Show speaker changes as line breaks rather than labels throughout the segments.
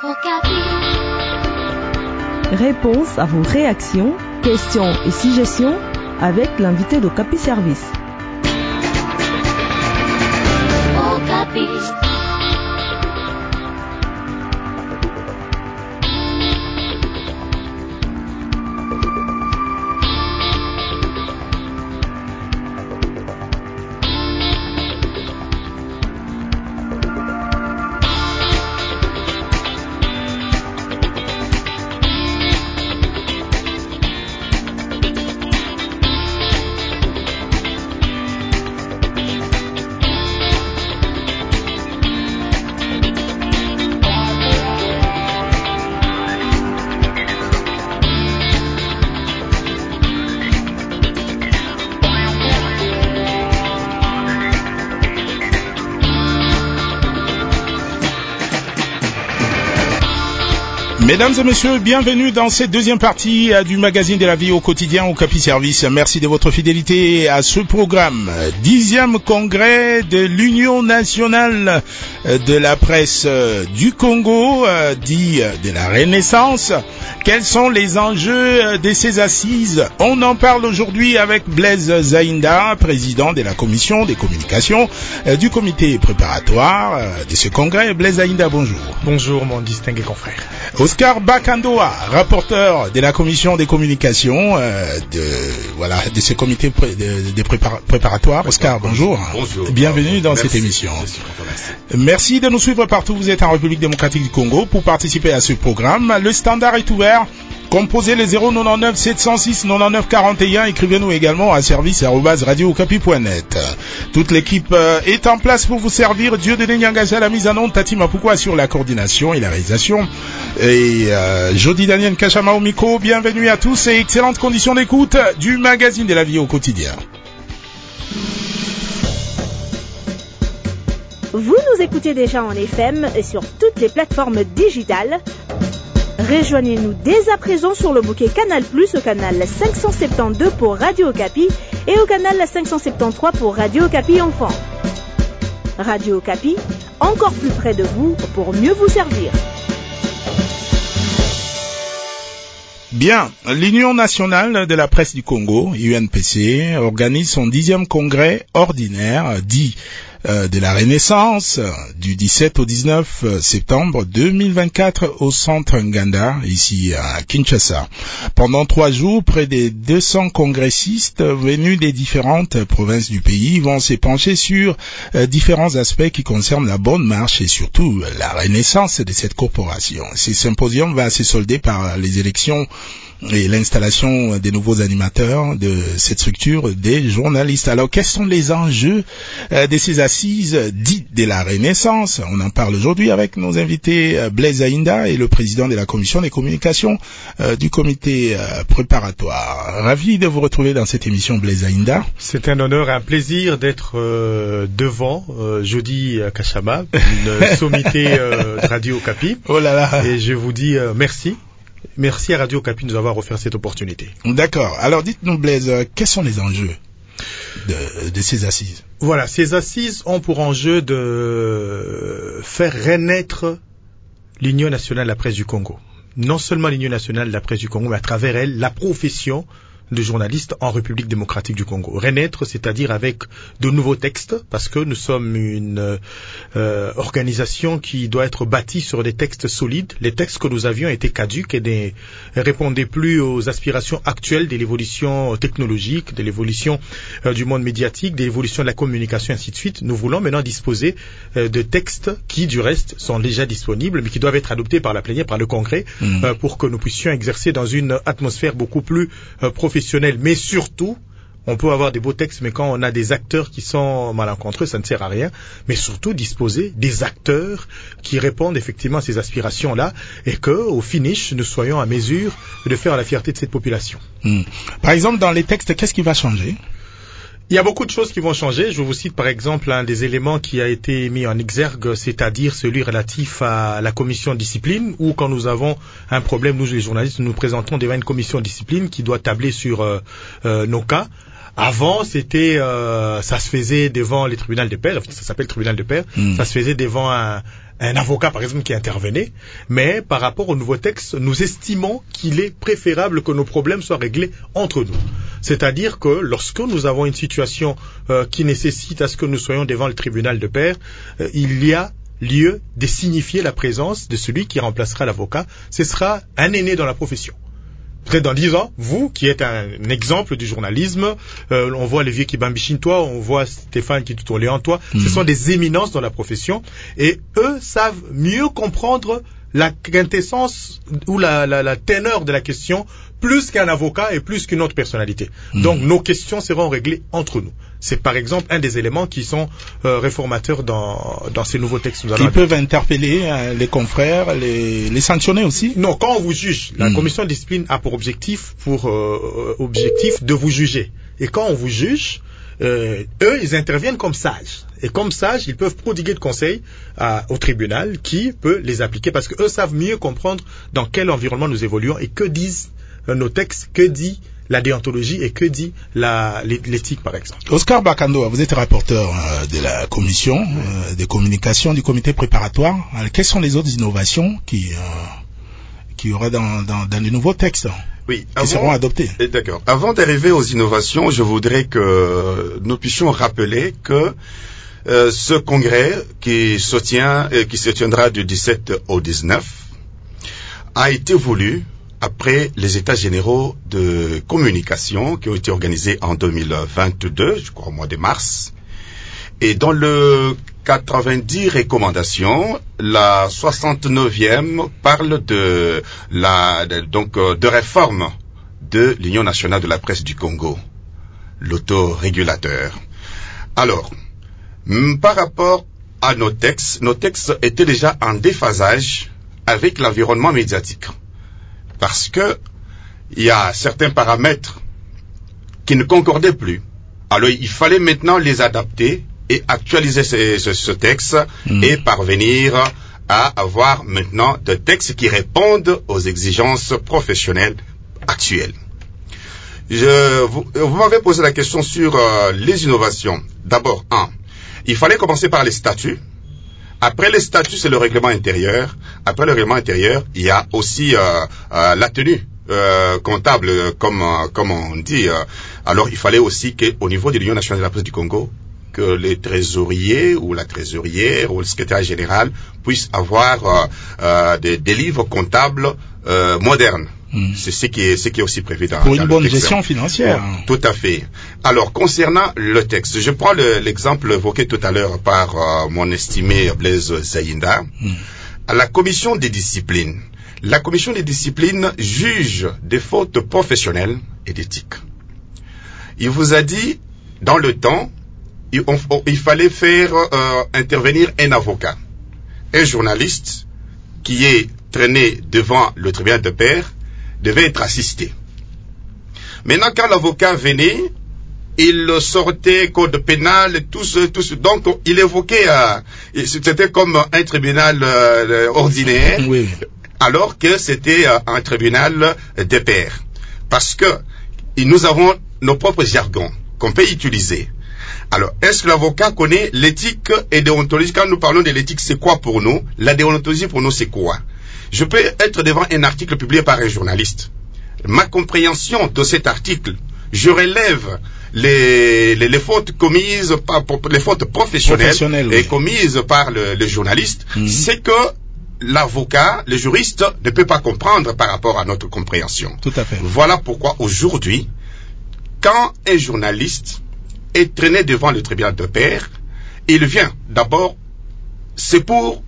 Réponse à vos réactions, questions et suggestions avec l'invité d'Okapi Service.
Mesdames et messieurs, bienvenue dans cette deuxième partie du magazine de la vie au quotidien Okapi Service. Merci de votre fidélité à ce programme. 10e congrès de l'Union nationale de la presse du Congo, dit de la Renaissance. Quels sont les enjeux de ces assises? On en parle aujourd'hui avec Blaise Zaïnda, président de la commission des communications du comité préparatoire de ce congrès. Blaise Zaïnda, bonjour.
Bonjour mon distingué confrère.
Oscar Bakandoa, rapporteur de la commission des communications de ce comité préparatoire. Oscar, bonjour.
Bonjour.
Bienvenue dans cette émission. Merci de nous suivre partout où vous êtes en République démocratique du Congo pour participer à ce programme. Le standard est ouvert. Composez les 099 706 99 41. Écrivez-nous également à service@radiookapi.net. Toute l'équipe est en place pour vous servir. Dieu de Nyangasa à la mise en onde, Tati Mapukwa sur la coordination et la réalisation. Et Jody Daniel Kachama au micro. Bienvenue à tous et excellentes conditions d'écoute du magazine de la vie au quotidien.
Vous nous écoutez déjà en FM et sur toutes les plateformes digitales. Rejoignez-nous dès à présent sur le bouquet Canal+, au canal 572 pour Radio Okapi et au canal 573 pour Radio Okapi Enfant. Radio Okapi, encore plus près de vous pour mieux vous servir.
Bien, l'Union nationale de la presse du Congo, UNPC, organise son 10e congrès ordinaire, dit de la Renaissance, du 17 au 19 septembre 2024 au centre Nganda, ici à Kinshasa. Pendant 3 jours, près de 200 congressistes venus des différentes provinces du pays vont se pencher sur différents aspects qui concernent la bonne marche et surtout la renaissance de cette corporation. Ce symposium va se solder par les élections et l'installation des nouveaux animateurs de cette structure des journalistes. Alors, quels sont les enjeux de ces assises dites de la Renaissance? On en parle aujourd'hui avec nos invités Blaise Zaïnda et le président de la commission des communications du comité préparatoire. Ravi de vous retrouver dans cette émission, Blaise Zaïnda.
C'est un honneur et un plaisir d'être devant Jody Kachama, une sommité de Radio Okapi.
Oh là là.
Et je vous dis merci. Merci à Radio Okapi de nous avoir offert cette opportunité.
D'accord. Alors dites-nous Blaise, quels sont les enjeux de ces assises?
Voilà, ces assises ont pour enjeu de faire renaître l'Union nationale de la presse du Congo. Non seulement l'Union nationale de la presse du Congo, mais à travers elle, la profession de journalistes en République démocratique du Congo. Renaître, c'est-à-dire avec de nouveaux textes, parce que nous sommes une organisation qui doit être bâtie sur des textes solides. Les textes que nous avions étaient caducs et ne répondaient plus aux aspirations actuelles de l'évolution technologique, de l'évolution du monde médiatique, de l'évolution de la communication, ainsi de suite. Nous voulons maintenant disposer de textes qui, du reste, sont déjà disponibles, mais qui doivent être adoptés par la plénière, par le Congrès, pour que nous puissions exercer dans une atmosphère beaucoup plus professionnelle. Mais surtout, on peut avoir des beaux textes, mais quand on a des acteurs qui sont malencontreux, ça ne sert à rien. Mais surtout, disposer des acteurs qui répondent effectivement à ces aspirations-là et que, au finish, nous soyons à mesure de faire la fierté de cette population.
Par exemple, dans les textes, qu'est-ce qui va changer?
Il y a beaucoup de choses qui vont changer. Je vous cite par exemple un des éléments qui a été mis en exergue, c'est-à-dire celui relatif à la commission de discipline, où quand nous avons un problème, nous les journalistes, nous nous présentons devant une commission de discipline qui doit tabler sur nos cas. Avant, c'était, ça se faisait devant les tribunaux de pairs, ça s'appelle tribunal de pairs, ça se faisait devant un avocat, par exemple, qui intervenait. Mais par rapport au nouveau texte, nous estimons qu'il est préférable que nos problèmes soient réglés entre nous. C'est-à-dire que lorsque nous avons une situation qui nécessite à ce que nous soyons devant le tribunal de pairs, il y a lieu de signifier la présence de celui qui remplacera l'avocat. Ce sera un aîné dans la profession. Peut-être dans 10 ans, vous, qui êtes un exemple du journalisme, on voit les vieux qui bambichinent toi, on voit Stéphane qui tout en toi, ce sont des éminences dans la profession, et eux savent mieux comprendre la quintessence ou la teneur de la question plus qu'un avocat et plus qu'une autre personnalité. Donc nos questions seront réglées entre nous. C'est par exemple un des éléments qui sont réformateurs dans ces nouveaux textes.
Qui peuvent interpeller les confrères, les sanctionner aussi?
Non, quand on vous juge, la commission de discipline a pour objectif de vous juger. Et quand on vous juge, eux, ils interviennent comme sages. Et comme sages, ils peuvent prodiguer de conseils au tribunal qui peut les appliquer parce qu'eux savent mieux comprendre dans quel environnement nous évoluons et que disent nos textes, que dit la déontologie et que dit l'éthique, par exemple.
Oscar Bakando, vous êtes rapporteur de la commission des communications du comité préparatoire. Alors, quelles sont les autres innovations qui y aura dans les nouveaux textes qui seront adoptés?
D'accord. Avant d'arriver aux innovations, je voudrais que nous puissions rappeler que ce congrès qui se tiendra du 17 au 19 a été voulu après les états généraux de communication qui ont été organisés en 2022, je crois au mois de mars. Et dans le 90 recommandations, la 69e parle de réforme de l'Union nationale de la presse du Congo, l'autorégulateur. Alors, par rapport à nos textes étaient déjà en déphasage avec l'environnement médiatique. Parce que il y a certains paramètres qui ne concordaient plus. Alors il fallait maintenant les adapter et actualiser ce texte et parvenir à avoir maintenant des textes qui répondent aux exigences professionnelles actuelles. Vous m'avez posé la question sur les innovations. D'abord, il fallait commencer par les statuts. Après les statuts, c'est le règlement intérieur. Après le règlement intérieur, il y a aussi la tenue comptable, comme on dit. Alors, il fallait aussi qu'au niveau de l'Union nationale de la presse du Congo, que les trésoriers ou la trésorière ou le secrétaire général puissent avoir des livres comptables modernes. C'est ce qui est aussi prévu dans
pour une bonne gestion financière.
Tout à fait. Alors, concernant le texte, je prends l'exemple évoqué tout à l'heure par mon estimé Blaise Zayinda. La commission des disciplines. La commission des disciplines juge des fautes professionnelles et d'éthique. Il vous a dit, dans le temps, il fallait faire intervenir un avocat, un journaliste qui est traîné devant le tribunal de pairs devait être assisté. Maintenant, quand l'avocat venait, il sortait code pénal, tout ce. Donc, il évoquait, c'était comme un tribunal ordinaire,
oui.
Alors que c'était un tribunal de pairs. Parce que nous avons nos propres jargons qu'on peut utiliser. Alors, est-ce que l'avocat connaît l'éthique et déontologie? Quand nous parlons de l'éthique, c'est quoi pour nous? La déontologie pour nous, c'est quoi? Je peux être devant un article publié par un journaliste. Ma compréhension de cet article, je relève les fautes commises les fautes professionnelles et commises par le journaliste, c'est que l'avocat, le juriste ne peut pas comprendre par rapport à notre compréhension.
Tout à fait.
Voilà pourquoi aujourd'hui, quand un journaliste est traîné devant le tribunal de pairs, il vient d'abord, c'est pour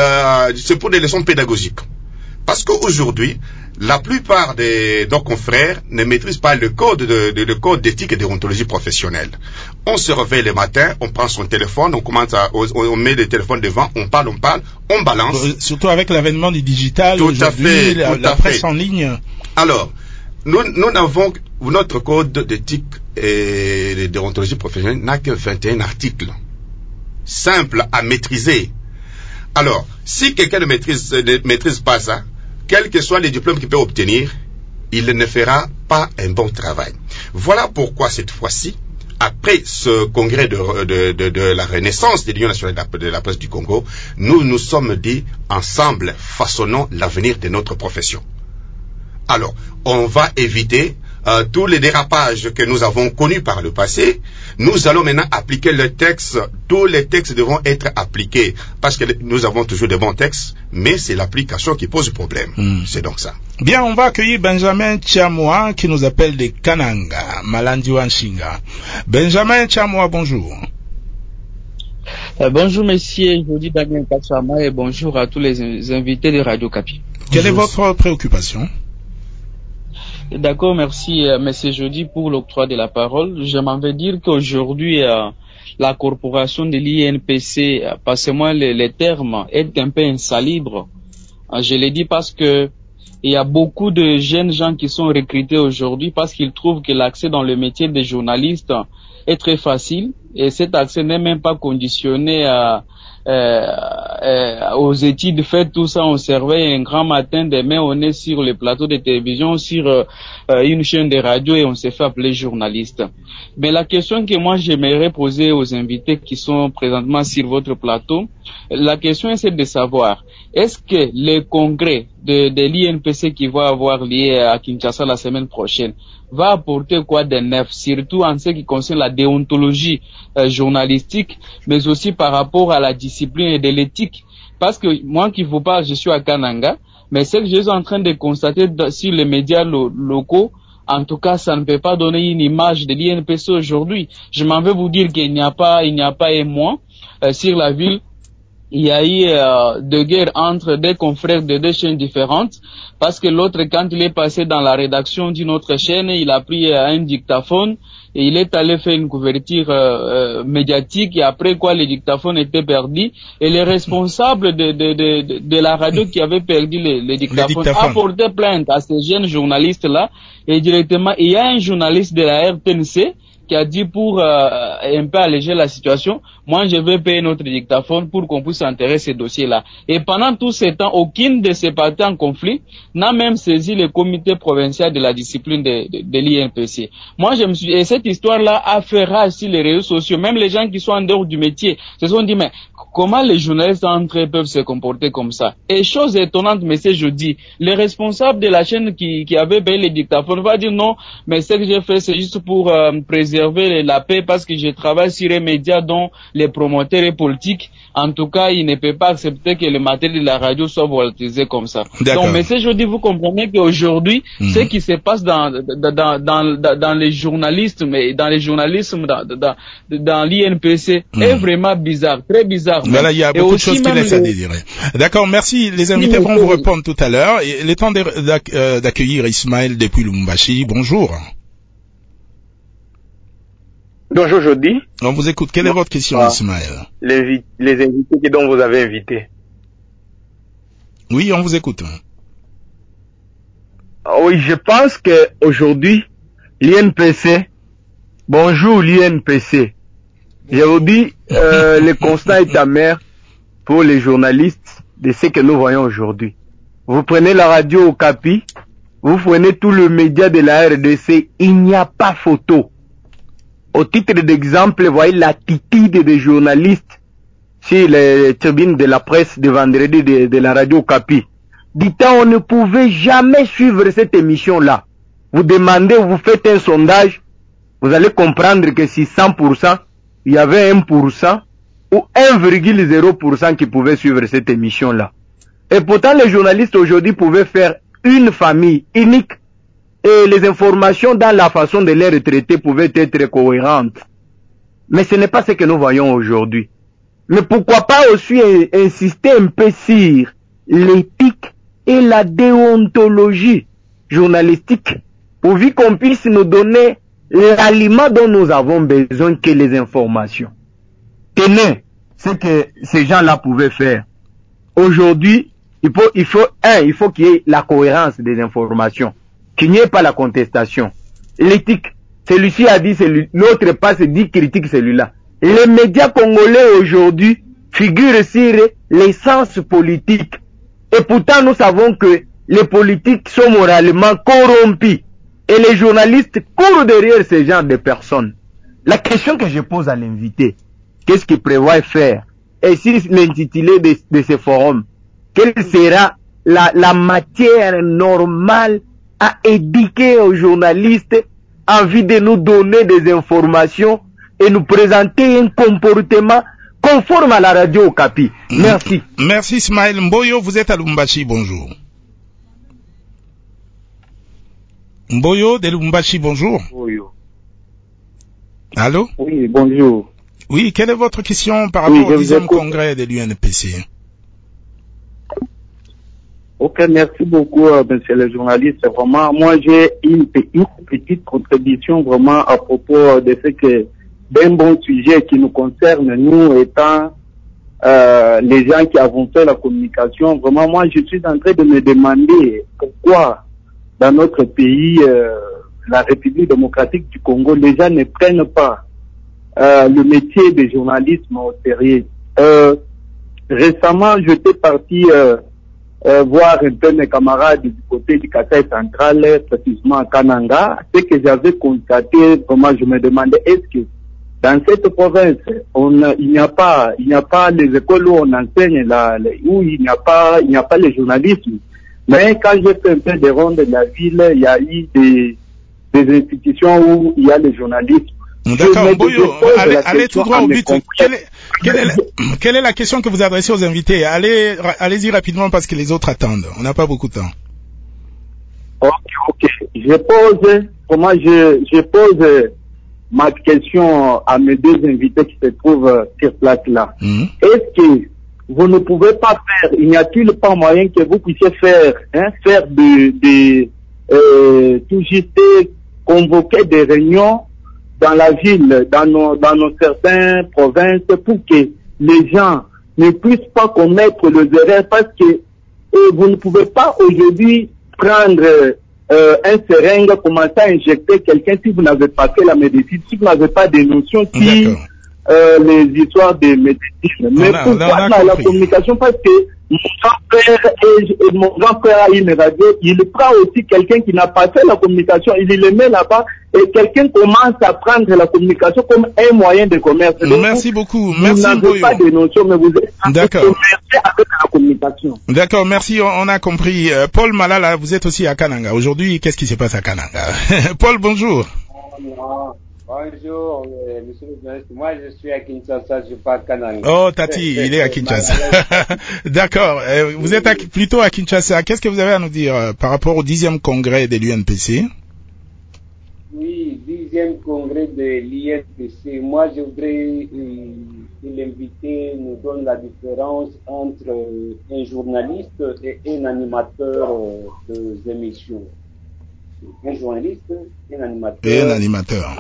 des leçons pédagogiques. Parce qu'aujourd'hui, la plupart de nos confrères ne maîtrisent pas le code d'éthique et de déontologie professionnelle. On se réveille le matin, on prend son téléphone, on met le téléphone devant, on parle, on balance.
Surtout avec l'avènement du digital,
tout à fait,
la presse en ligne.
Alors, nous avons notre code d'éthique et de déontologie professionnelle n'a que 21 articles. Simple à maîtriser. Alors, si quelqu'un ne maîtrise pas ça, quels que soient les diplômes qu'il peut obtenir, il ne fera pas un bon travail. Voilà pourquoi cette fois-ci, après ce congrès de la renaissance de l'Union nationale de la presse du Congo, nous nous sommes dit, ensemble, façonnons l'avenir de notre profession. Alors, on va éviter tous les dérapages que nous avons connus par le passé. Nous allons maintenant appliquer le texte. Tous les textes devront être appliqués parce que nous avons toujours de bons textes, mais c'est l'application qui pose problème. C'est donc ça.
Bien, on va accueillir Benjamin Tchamoua qui nous appelle de Kananga, Malandi Wanshinga. Benjamin Tchamoua, bonjour.
Bonjour messieurs, je dis Damien Kachama et bonjour à tous les invités de Radio Capi.
Quelle est votre préoccupation?
D'accord, merci monsieur Jody pour l'octroi de la parole. Je m'en vais dire qu'aujourd'hui la corporation de l'INPC, passez-moi les termes, est un peu insalubre. Je l'ai dit parce que il y a beaucoup de jeunes gens qui sont recrutés aujourd'hui parce qu'ils trouvent que l'accès dans le métier de journaliste est très facile et cet accès n'est même pas conditionné aux études faites, tout ça, on servait un grand matin, demain on est sur le plateau de télévision, sur une chaîne de radio et on s'est fait appeler journaliste. Mais la question que moi j'aimerais poser aux invités qui sont présentement sur votre plateau, la question est celle de savoir, est-ce que le congrès de l'INPC qui va avoir lieu à Kinshasa la semaine prochaine va apporter quoi de neuf, surtout en ce qui concerne la déontologie journalistique, mais aussi par rapport à la discipline et de l'éthique. Parce que moi qui vous parle, je suis à Kananga, mais ce que je suis en train de constater sur les médias locaux, en tout cas, ça ne peut pas donner une image de l'INPC aujourd'hui. Je m'en vais vous dire qu'il n'y a pas un mois, sur la ville, il y a eu de guerre entre des confrères de deux chaînes différentes, parce que l'autre, quand il est passé dans la rédaction d'une autre chaîne, il a pris un dictaphone et il est allé faire une couverture médiatique, et après quoi le dictaphone était perdu, et le responsable de la radio qui avait perdu le dictaphone a porté plainte à ces jeunes journalistes-là, et directement, il y a un journaliste de la RTNC qui a dit pour un peu alléger la situation, moi je vais payer notre dictaphone pour qu'on puisse enterrer ces dossiers-là. Et pendant tout ce temps, aucune de ces parties en conflit n'a même saisi le comité provincial de la discipline de l'INPC. Moi je me suis, et cette histoire-là a fait rage sur les réseaux sociaux, même les gens qui sont en dehors du métier se sont dit, mais comment les journalistes entre eux peuvent se comporter comme ça? Et chose étonnante, mais c'est jeudi, le responsable de la chaîne qui avait payé les dictaphones va dire non, mais ce que j'ai fait c'est juste pour préserver la paix parce que je travaille sur un média dont les promoteurs et politiques, en tout cas, ils ne peuvent pas accepter que le matériel de la radio soit volatilisé comme ça. Donc, mais c'est jeudi, vous comprenez qu'aujourd'hui, ce qui se passe dans les journalistes, mais dans les journalismes, dans l'INPC, est vraiment bizarre, très bizarre.
Voilà, il y a beaucoup de choses qui laissent à désirer. D'accord, merci. Les invités vont vous répondre tout à l'heure. Il est temps d'accueillir Ismaël depuis Lubumbashi. Bonjour.
Bonjour Jody.
On vous écoute. Quelle est votre question, Ismaël?
Les invités dont vous avez invités.
Oui, on vous écoute.
Oui, je pense que aujourd'hui, l'INPC, bonjour l'INPC. Je vous dis, le constat est amer pour les journalistes de ce que nous voyons aujourd'hui. Vous prenez la radio au Capi, vous prenez tout le média de la RDC, il n'y a pas photo. Au titre d'exemple, voyez l'attitude des journalistes sur les tribunes de la presse de vendredi de la radio Capi. Dit-on, on ne pouvait jamais suivre cette émission-là. Vous demandez, vous faites un sondage, vous allez comprendre que si 100%, il y avait 1% ou 1,0% qui pouvaient suivre cette émission-là. Et pourtant, les journalistes aujourd'hui pouvaient faire une famille unique. Et les informations dans la façon de les retraiter pouvaient être cohérentes. Mais ce n'est pas ce que nous voyons aujourd'hui. Mais pourquoi pas aussi insister un peu sur l'éthique et la déontologie journalistique, pourvu qu'on puisse nous donner l'aliment dont nous avons besoin que les informations. Tenez ce que ces gens-là pouvaient faire. Aujourd'hui, il faut qu'il y ait la cohérence des informations. Qu'il n'y ait pas la contestation. L'éthique, celui-ci a dit, l'autre pas se dit critique celui-là. Les médias congolais aujourd'hui figurent sur l'essence politique. Et pourtant nous savons que les politiques sont moralement corrompus. Et les journalistes courent derrière ce genre de personnes. La question que je pose à l'invité, qu'est-ce qu'il prévoit faire? Et si l'intitulé de ce forum, quelle sera la matière normale à éduquer aux journalistes en vue de nous donner des informations et nous présenter un comportement conforme à la radio Okapi. Merci.
Merci Ismaël Mboyo, vous êtes à Lubumbashi, bonjour. Mboyo de Lubumbashi, bonjour.
Mboyo.
Allô?
Oui, bonjour.
Oui, quelle est votre question par rapport au 10e congrès de l'UNPC?
Ok, merci beaucoup, monsieur le journaliste. Vraiment, moi, j'ai une petite contribution vraiment à propos de ce que d'un bon sujet qui nous concerne, nous étant les gens qui avons fait la communication. Vraiment, moi, je suis en train de me demander pourquoi dans notre pays, la République démocratique du Congo, les gens ne prennent pas le métier de journalisme au sérieux. Récemment, j'étais parti voir un peu mes camarades du côté du Kasai central, précisément à Kananga. Ce que j'avais constaté, vraiment, je me demandais, est-ce que dans cette province, il n'y a pas les écoles où on enseigne où il n'y a pas le journalisme. Mais quand j'ai fait un peu des rondes de la ville, il y a eu des institutions où il y a le journalisme.
D'accord, Mboyo, allez tout droit au but. Quelle est la question que vous adressez aux invités? Allez-y rapidement parce que les autres attendent. On n'a pas beaucoup de temps.
Ok. Je pose ma question à mes deux invités qui se trouvent sur place là. Est-ce que vous ne pouvez pas faire, il n'y a-t-il pas moyen que vous puissiez faire tout juste convoquer des réunions dans la ville, dans nos certaines provinces, pour que les gens ne puissent pas commettre les erreurs, parce que vous ne pouvez pas aujourd'hui prendre un seringue, commencer à injecter quelqu'un si vous n'avez pas fait la médecine, si vous n'avez pas des notions sur les histoires de médecine. Mais pourquoi la communication? Parce que mon grand-frère a une radio, il prend aussi quelqu'un qui n'a pas fait la communication, il le met là-bas, et quelqu'un commence à prendre la communication comme un moyen de commerce. Donc,
merci beaucoup.
Merci, vous n'avez pas de notions, mais vous êtes en train de commercer avec la communication.
D'accord, merci, on a compris. Paul Malala, vous êtes aussi à Kananga. Aujourd'hui, qu'est-ce qui se passe à Kananga? Paul, bonjour.
Bonjour, monsieur le journaliste. Moi, je suis à Kinshasa, je suis pas à Kananga.
Oh, Tati, il est à Kinshasa. D'accord. Vous êtes plutôt à Kinshasa. Qu'est-ce que vous avez à nous dire par rapport au 10e congrès de l'UNPC?
Oui, 10e congrès de l'UNPC. Moi, je voudrais que l'invité nous donne la différence entre un journaliste et un animateur des émissions. Un journaliste, un animateur.
Et un animateur.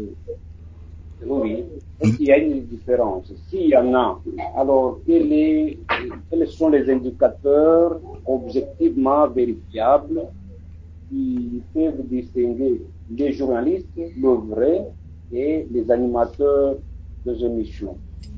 Oui. Est-ce qu'il y a une différence? S'il y en a, alors quels sont les indicateurs objectivement vérifiables qui peuvent distinguer les journalistes, le vrai, et les animateurs des émissions?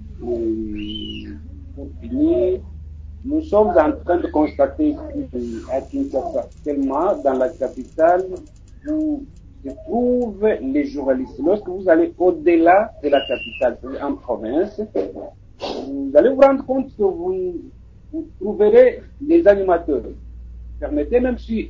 Pour finir, nous sommes en train de constater qu'à Kinshasa, tellement dans la capitale où se trouvent les journalistes. Lorsque vous allez au-delà de la capitale, en province, vous allez vous rendre compte que vous trouverez les animateurs. Permettez, même si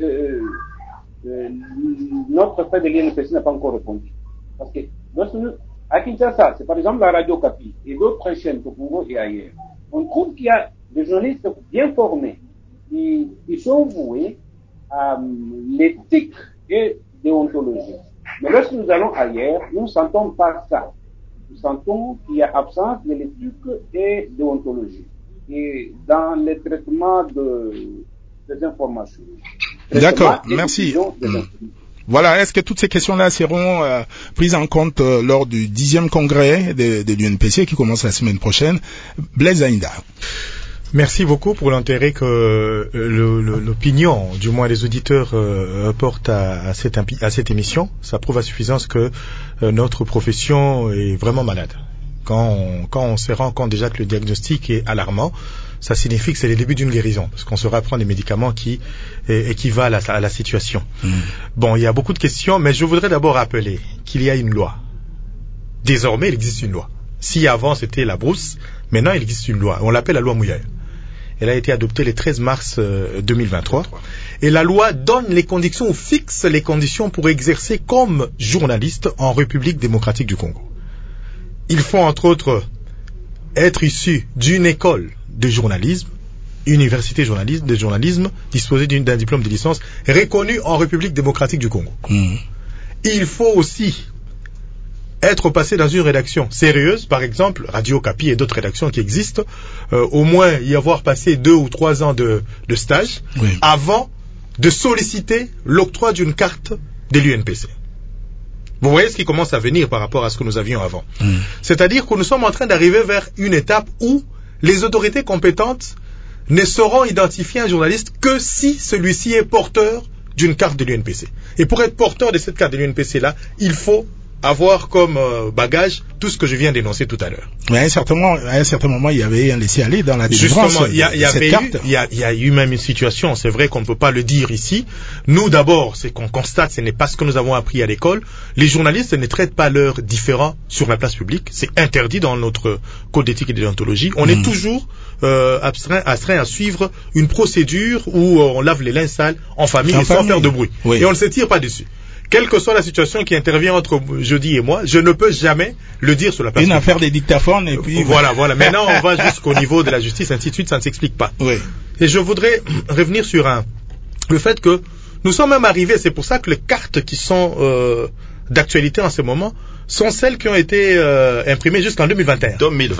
notre fait de l'INPC n'a pas encore répondu. Parce que lorsque à Kinshasa, c'est par exemple la radio Okapi et d'autres chaînes que Congo et ailleurs, on trouve qu'il y a des journalistes bien formés qui sont voués à l'éthique et déontologie. Mais lorsque nous allons ailleurs, nous ne sentons pas ça. Nous sentons qu'il y a absence de l'éthique et déontologie. Et dans le traitement des informations.
D'accord, merci. Voilà, est-ce que toutes ces questions-là seront prises en compte lors du 10e congrès de l'UNPC qui commence la semaine prochaine? Blaise Zaïnda.
Merci beaucoup pour l'intérêt que l'opinion, du moins les auditeurs, portent à cette émission. Ça prouve à suffisance que notre profession est vraiment malade. Quand on se rend compte déjà que le diagnostic est alarmant, ça signifie que c'est le début d'une guérison, parce qu'on saura prendre des médicaments qui équivalent à la situation. Bon, il y a beaucoup de questions, mais je voudrais d'abord rappeler qu'il y a une loi. Désormais, il existe une loi. Si avant c'était la brousse, maintenant il existe une loi. On l'appelle la loi Mouyaya. Elle a été adoptée le 13 mars 2023. Et la loi donne les conditions, ou fixe les conditions pour exercer comme journaliste en République démocratique du Congo. Il faut entre autres être issu d'une école de journalisme, université de journalisme, disposer d'un diplôme de licence reconnu en République démocratique du Congo. Il faut aussi être passé dans une rédaction sérieuse, par exemple Radio Okapi et d'autres rédactions qui existent, au moins y avoir passé 2 ou 3 ans de stage, avant de solliciter l'octroi d'une carte de l'UNPC. Vous voyez ce qui commence à venir par rapport à ce que nous avions avant. C'est-à-dire que nous sommes en train d'arriver vers une étape où les autorités compétentes ne sauront identifier un journaliste que si celui-ci est porteur d'une carte de l'UNPC. Et pour être porteur de cette carte de l'UNPC-là, il faut avoir comme bagage tout ce que je viens d'énoncer tout à l'heure.
Mais à un certain moment, il y avait un laisser-aller dans la délivrance.
Justement, il y a eu même une situation, c'est vrai qu'on ne peut pas le dire ici. Nous, d'abord, c'est qu'on constate, ce n'est pas ce que nous avons appris à l'école. Les journalistes ne traitent pas leurs différends sur la place publique. C'est interdit dans notre code d'éthique et de déontologie. On est toujours astreint à suivre une procédure où on lave les linges sales en famille et sans faire de bruit. Oui. Et on ne se tire pas dessus. Quelle que soit la situation qui intervient entre Jody et moi, je ne peux jamais le dire sur la place.
Une affaire des dictaphones et puis...
Voilà. Maintenant, on va jusqu'au niveau de la justice, ainsi de suite, ça ne s'explique pas.
Oui.
Et je voudrais revenir sur le fait que nous sommes même arrivés, c'est pour ça que les cartes qui sont d'actualité en ce moment sont celles qui ont été imprimées jusqu'en 2021.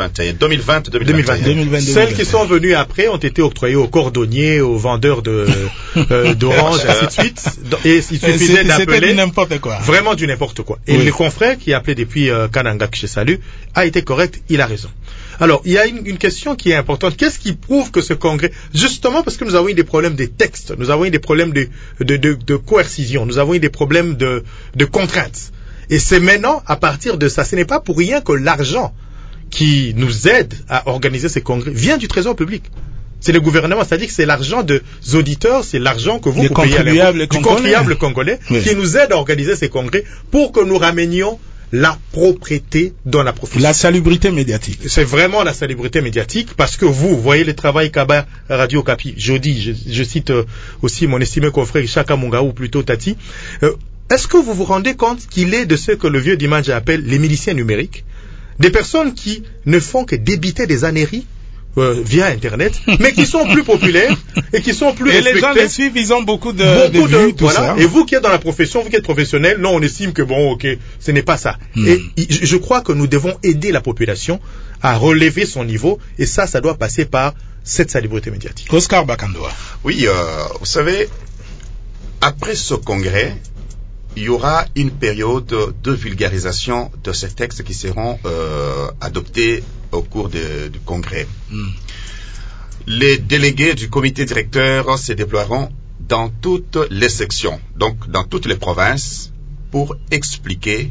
2020.
Celles qui sont venues après ont été octroyées aux cordonniers, aux vendeurs d'oranges, ainsi de suite. Et il suffisait d'appeler...
C'était du n'importe quoi.
Vraiment du n'importe quoi. Et le confrère qui appelait depuis Kananga, que je salue, a été correct, il a raison. Alors, il y a une question qui est importante. Qu'est-ce qui prouve que ce congrès... Justement parce que nous avons eu des problèmes de textes, nous avons eu des problèmes de coercition, nous avons eu des problèmes de contraintes. Et c'est maintenant, à partir de ça, ce n'est pas pour rien que l'argent qui nous aide à organiser ces congrès vient du trésor public. C'est le gouvernement, c'est-à-dire que c'est l'argent des auditeurs, c'est l'argent que vous payez à l'impôt, du contribuable congolais, qui nous aide à organiser ces congrès pour que nous ramenions la propriété dans la profession.
La salubrité médiatique.
C'est vraiment la salubrité médiatique parce que vous voyez le travail qu'à Radio Okapi. Je cite aussi mon estimé confrère Chaka Munga ou plutôt Tati. Est-ce que vous vous rendez compte qu'il est de ce que le vieux Dimanche appelle les miliciens numériques, des personnes qui ne font que débiter des âneries via Internet, mais qui sont plus populaires et qui sont plus respectés.
Et les gens les suivent, ils ont beaucoup de vues, tout ça.
Et vous qui êtes dans la profession, vous qui êtes professionnel, non, on estime que bon, ok, ce n'est pas ça. Et je crois que nous devons aider la population à relever son niveau, et ça doit passer par cette salubrité médiatique.
Oscar Bakandoa.
Oui, vous savez, après ce congrès, il y aura une période de vulgarisation de ces textes qui seront adoptés au cours du congrès. Les délégués du comité directeur se déploieront dans toutes les sections, donc dans toutes les provinces, pour expliquer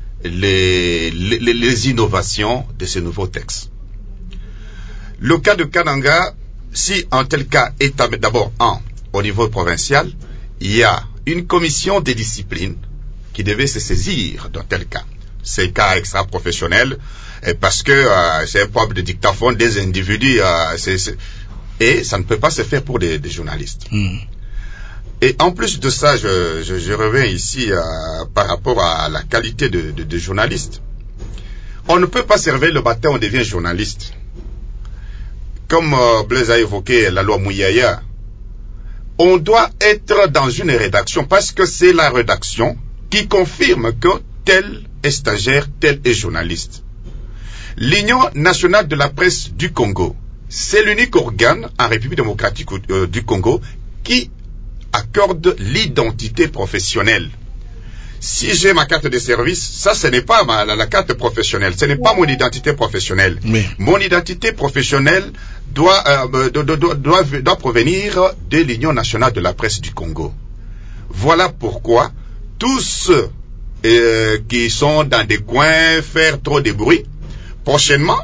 les innovations de ces nouveaux textes. Le cas de Kananga, si un tel cas est d'abord au niveau provincial, il y a une commission des disciplines qui devait se saisir d'un tel cas. C'est un cas extra-professionnel parce que c'est un problème de dictaphone des individus et ça ne peut pas se faire pour des journalistes. Et en plus de ça, je reviens ici par rapport à la qualité de journaliste. On ne peut pas servir le matin, on devient journaliste. Comme Blaise a évoqué la loi Mouyaya, on doit être dans une rédaction parce que c'est la rédaction qui confirme que tel est stagiaire, tel est journaliste. L'Union nationale de la presse du Congo, c'est l'unique organe en République démocratique du Congo qui accorde l'identité professionnelle. Si j'ai ma carte de service, ça ce n'est pas la carte professionnelle, ce n'est pas mon identité professionnelle.
Oui. Mon
identité professionnelle doit provenir de l'Union nationale de la presse du Congo. Voilà pourquoi tous ceux qui sont dans des coins faire trop de bruit, prochainement,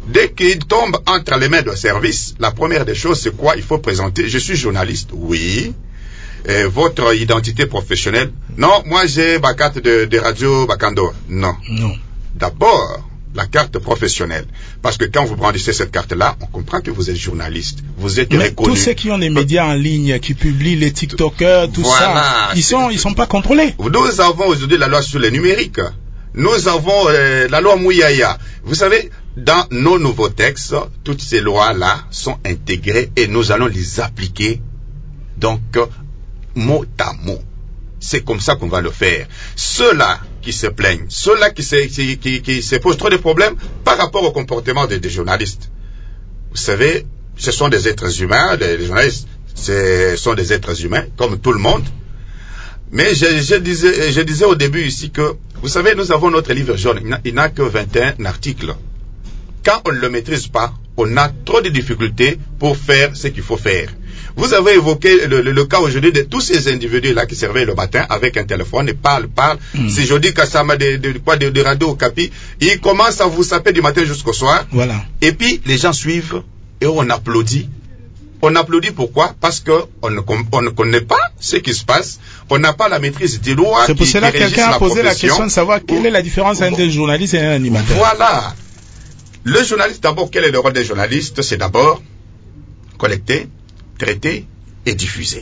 dès qu'il tombe entre les mains de service, la première des choses, c'est quoi? Il faut présenter, je suis journaliste, oui. Votre identité professionnelle? Non, moi j'ai ma carte de radio Bacando. Non. D'abord, la carte professionnelle. Parce que quand vous brandissez cette carte-là, on comprend que vous êtes journaliste. Vous êtes reconnu.
Tous ceux qui ont des médias en ligne, qui publient les TikTokers, tout ça, ils sont pas contrôlés.
Nous avons aujourd'hui la loi sur les numériques. Nous avons la loi Mouyaya. Vous savez, dans nos nouveaux textes, toutes ces lois-là sont intégrées et nous allons les appliquer. Donc, mot à mot. C'est comme ça qu'on va le faire. Ceux-là qui se plaignent, ceux-là qui se posent trop de problèmes par rapport au comportement des journalistes. Vous savez, ce sont des êtres humains, les journalistes, ce sont des êtres humains, comme tout le monde. Mais je disais au début ici que, vous savez, nous avons notre livre jaune, il n'a que 21 articles. Quand on ne le maîtrise pas, on a trop de difficultés pour faire ce qu'il faut faire. Vous avez évoqué le cas aujourd'hui de tous ces individus-là qui servaient le matin avec un téléphone et parlent. Si je dis Kassama de Radio Okapi, ils commencent à vous saper du matin jusqu'au soir.
Voilà.
Et puis, les gens suivent et on applaudit. On applaudit pourquoi? Parce que on ne connaît pas ce qui se passe. On n'a pas la maîtrise des lois.
C'est pour cela que quelqu'un a posé la question de savoir quelle est la différence entre un journaliste et un animateur.
Voilà. Le journaliste, d'abord, quel est le rôle des journalistes? C'est d'abord collecter, traiter et diffuser.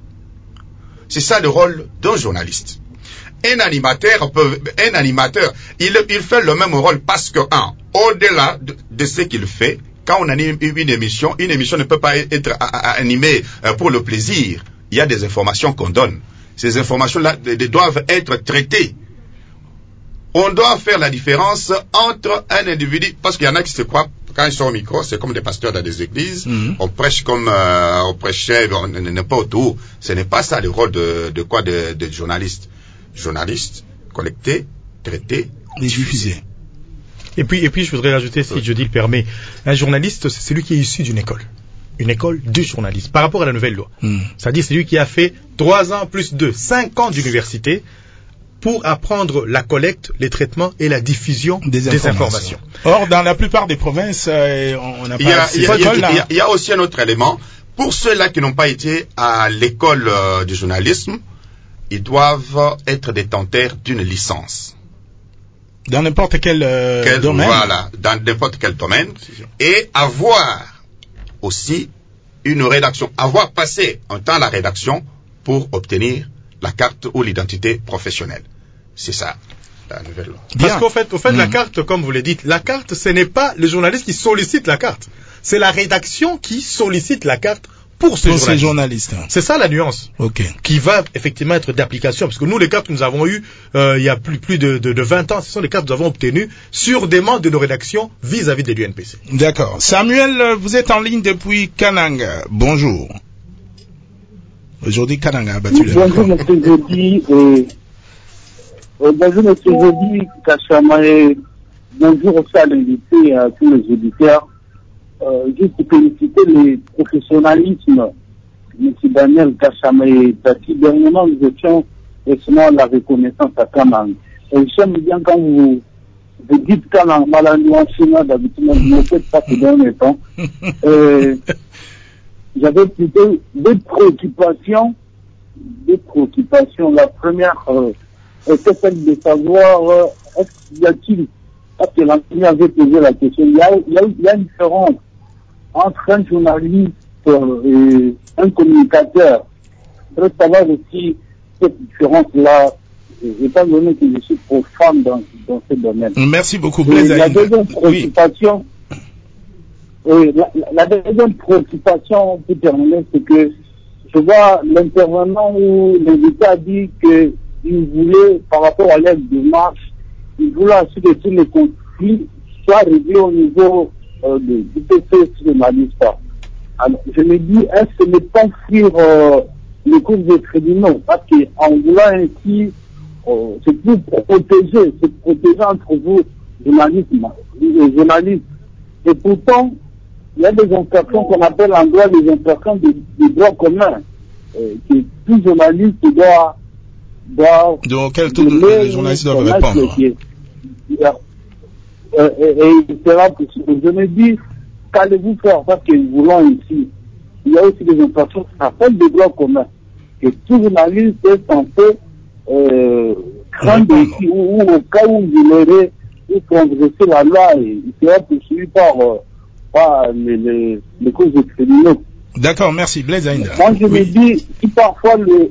C'est ça le rôle d'un journaliste. Un animateur, il fait le même rôle parce que, au-delà de ce qu'il fait, quand on anime une émission ne peut pas être animée pour le plaisir. Il y a des informations qu'on donne. Ces informations-là doivent être traitées. On doit faire la différence entre un individu, parce qu'il y en a qui se croient, quand ils sont au micro, c'est comme des pasteurs dans des églises, on prêche comme on prêchait n'importe où. Ce n'est pas ça le rôle de journaliste. Journaliste, collecter, traiter, diffuser.
Et puis, je voudrais rajouter, si Jody le permet, un journaliste, c'est celui qui est issu d'une école. Une école de journalisme, par rapport à la nouvelle loi. C'est-à-dire, c'est lui qui a fait 3 ans plus 2, 5 ans d'université pour apprendre la collecte, les traitements et la diffusion des informations.
Or, dans la plupart des provinces, on n'a pas
il y a aussi un autre élément. Pour ceux-là qui n'ont pas été à l'école du journalisme, ils doivent être détenteurs d'une licence.
Dans n'importe quel domaine.
Voilà, dans n'importe quel domaine. Et avoir aussi une rédaction, avoir passé un temps à la rédaction pour obtenir la carte ou l'identité professionnelle. C'est ça, la nouvelle loi.
Parce qu'au fait, la carte, comme vous le dites, la carte, ce n'est pas le journaliste qui sollicite la carte. C'est la rédaction qui sollicite la carte pour ces journalistes. C'est ça la nuance. Qui va effectivement être d'application. Parce que nous, les cartes que nous avons eues, il y a plus de 20 ans, ce sont les cartes que nous avons obtenues sur demande de nos rédactions vis-à-vis de l'UNPC.
D'accord. Samuel, vous êtes en ligne depuis Kananga. Bonjour. Aujourd'hui, Kananga a battu les records.
Bonjour, monsieur Jody. Bonjour, monsieur Jody Kachama. Bonjour aussi à l'invité, à tous les auditeurs. Juste féliciter le professionnalisme de M. Daniel Kachama et Tati. Dernièrement, nous étions récemment la reconnaissance à Kananga. Et j'aime bien quand vous dites Kananga, malandou en chinois, d'habitude, vous ne faites pas ce dernier temps. J'avais plutôt deux préoccupations. La première, était celle de savoir, est-ce qu'il parce que l'enseignant avait posé la question, il y a une différence entre un journaliste et un communicateur. Je voudrais savoir aussi cette différence-là, étant donné que je suis profane dans ce domaine.
Merci beaucoup, Blaise.
La deuxième préoccupation, la deuxième préoccupation, pour terminer, c'est que je vois l'intervenant où l'invité a dit qu'il voulait, par rapport à l'aide de marche, il voulait assurer que tous les conflits soient réglés au niveau du PC sur le Malista. Alors, je me dis, est-ce que ce n'est pas fuir les cours de tribunaux? Parce qu'en voulant ainsi, c'est pour protéger entre vous, journalistes. Et pourtant, il y a des infractions qu'on appelle en droit des infractions de droit commun, que tout journaliste doit
donc, quel tour les journalistes doivent répondre?
et il sera possible. Je me dis, qu'allez-vous faire? Parce que nous voulons ici, il y a aussi des infractions qui s'appellent des droits communs, que tout journaliste est censé craindre ici, ou au cas où vous l'aurez, ou transgresser la loi, et il sera poursuivi par les causes de criminaux.
D'accord, merci. Blaise Aïnda.
Moi, je me dis, si parfois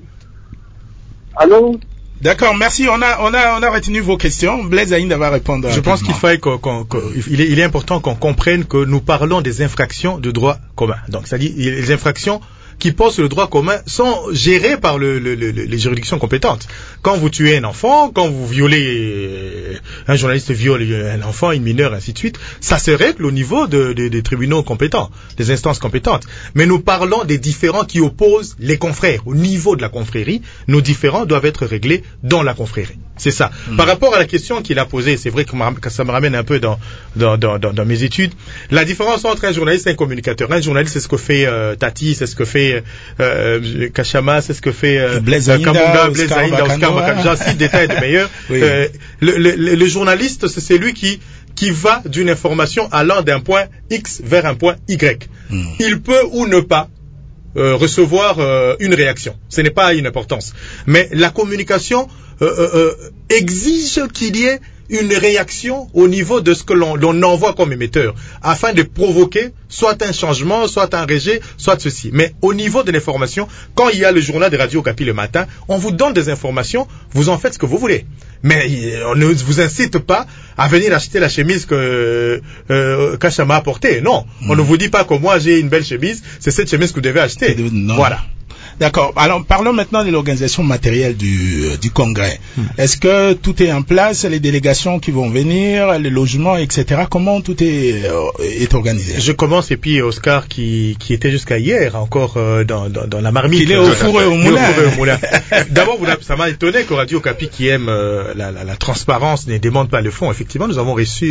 Allô?
D'accord, merci. On a retenu vos questions. Blaise Aïnda va répondre.
Je pense qu'il est important qu'on comprenne que nous parlons des infractions de droit commun. Donc, c'est-à-dire les infractions qui posent le droit commun sont gérées par les juridictions compétentes. Quand vous tuez un enfant, quand vous violez, un journaliste viole un enfant, une mineure, ainsi de suite, ça se règle au niveau des tribunaux compétents, des instances compétentes. Mais nous parlons des différends qui opposent les confrères. Au niveau de la confrérie, nos différends doivent être réglés dans la confrérie. C'est ça. Par rapport à la question qu'il a posée, c'est vrai que ça me ramène un peu dans mes études. La différence entre un journaliste et un communicateur. Un journaliste, c'est ce que fait Tati, c'est ce que fait Kachama, c'est ce que fait
Blaise Aïnda,
Blaise Aïnda, Oscar Makanda. J'en cite des tas et de meilleurs. Oui. Le journaliste, c'est celui qui va d'une information allant d'un point X vers un point Y. Il peut ou ne pas recevoir une réaction. Ce n'est pas une importance. Mais la communication exige qu'il y ait une réaction au niveau de ce que l'on envoie comme émetteur, afin de provoquer soit un changement, soit un rejet, soit ceci. Mais au niveau de l'information, quand il y a le journal de Radio Okapi le matin, on vous donne des informations, vous en faites ce que vous voulez. Mais on ne vous incite pas à venir acheter la chemise que Kachama a portée. Non, on ne vous dit pas que moi j'ai une belle chemise, c'est cette chemise que vous devez acheter. Voilà.
D'accord. Alors, parlons maintenant de l'organisation matérielle du congrès. Est-ce que tout est en place, les délégations qui vont venir, les logements, etc. Comment tout est organisé?
Je commence, et puis Oscar qui était jusqu'à hier encore dans la marmite.
Il est au four et au moulin.
D'abord, ça m'a étonné que Radio Okapi, qui aime la transparence, ne demande pas le fond. Effectivement, nous avons reçu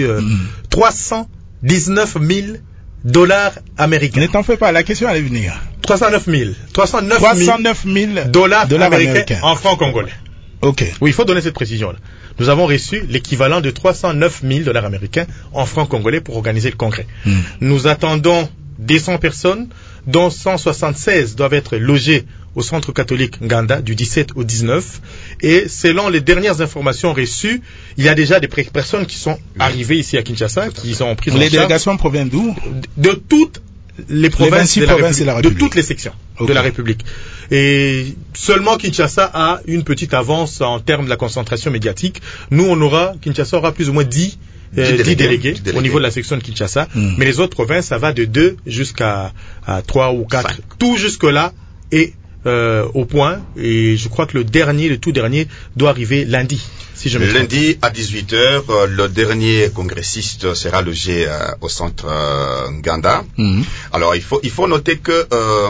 319 000 dollars américains.
Ne t'en fais pas, la question allait venir.
309 000 dollars américains en francs congolais.
Ok.
Oui, il faut donner cette précision-là. Nous avons reçu l'équivalent de 309 000 dollars américains en francs congolais pour organiser le congrès. Nous attendons 200 personnes, dont 176 doivent être logées au centre catholique Nganda du 17 au 19. Et selon les dernières informations reçues, il y a déjà des personnes qui sont arrivées ici à Kinshasa, qui sont prises en charge.
Les délégations proviennent d'où?
De toutes les provinces, de la République,
de
toutes les sections de la République. Et seulement Kinshasa a une petite avance en termes de la concentration médiatique. Nous, Kinshasa aura plus ou moins 10 délégués au niveau de la section de Kinshasa. Mais les autres provinces, ça va de 2 jusqu'à 3 ou 4. 5. Tout jusque-là est au point. Et je crois que le tout dernier doit arriver lundi. Si je me trompe.
Lundi à 18h, le dernier congressiste sera logé au centre Nganda. Alors, il faut noter que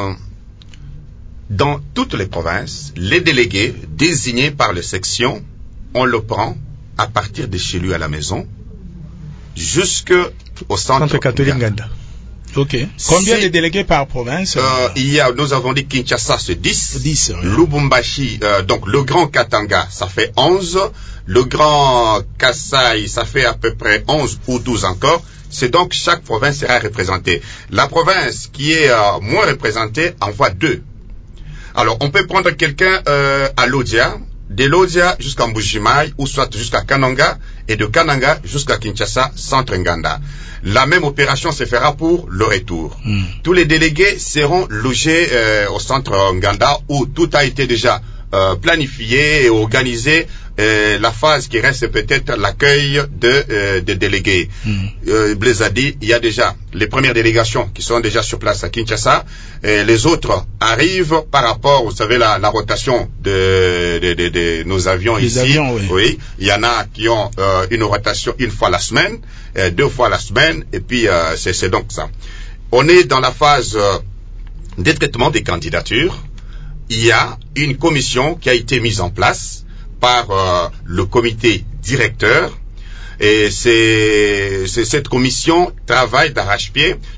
dans toutes les provinces, les délégués désignés par les sections, on le prend à partir de chez lui à la maison jusqu'au centre
catholique Nganda.
Ok. Combien de délégués par province?
Nous avons dit Kinshasa, c'est 10.
10.
Lubumbashi, donc le grand Katanga, ça fait 11. Le grand Kasaï, ça fait à peu près 11 ou 12 encore. C'est donc chaque province sera représentée. La province qui est moins représentée envoie 2. Alors, on peut prendre quelqu'un à Lodja, de Lodja jusqu'à Mbujimaï, ou soit jusqu'à Kananga, et de Kananga jusqu'à Kinshasa, centre Nganda. La même opération se fera pour le retour. Tous les délégués seront logés au centre Nganda, où tout a été déjà planifié et organisé. La phase qui reste peut-être l'accueil des délégués. Blaise a dit, il y a déjà les premières délégations qui sont déjà sur place à Kinshasa. Les autres arrivent par rapport, vous savez, la rotation de nos avions
les
ici.
Avions, oui.
Oui, il y en a qui ont une rotation une fois la semaine, 2 fois la semaine, et puis c'est donc ça. On est dans la phase de traitement des candidatures. Il y a une commission qui a été mise en place par le comité directeur, et cette commission travaille d'arrache-pied.